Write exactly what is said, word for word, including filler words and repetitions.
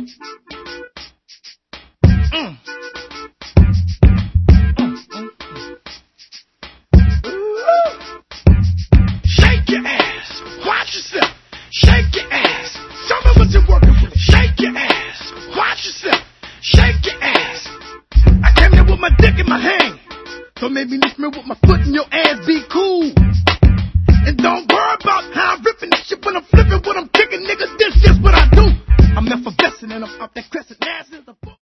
Mm. Shake your ass. Watch yourself. Shake your ass. Tell me what you're working with. Shake your ass. Watch yourself. Shake your ass. I came there with my dick in my hand. So maybe lift me with my foot in your